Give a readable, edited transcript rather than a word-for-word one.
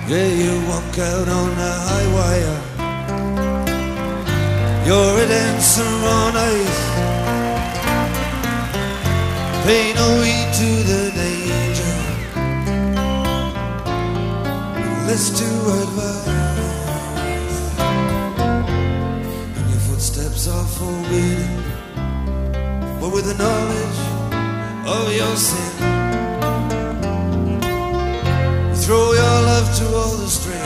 Yeah, you walk out on the high wire. You're a dancer on ice. Pay no heed to the danger. Listen to advice. And your footsteps are forbidden, but with the knowledge of your sin, throw your love to all the strangers.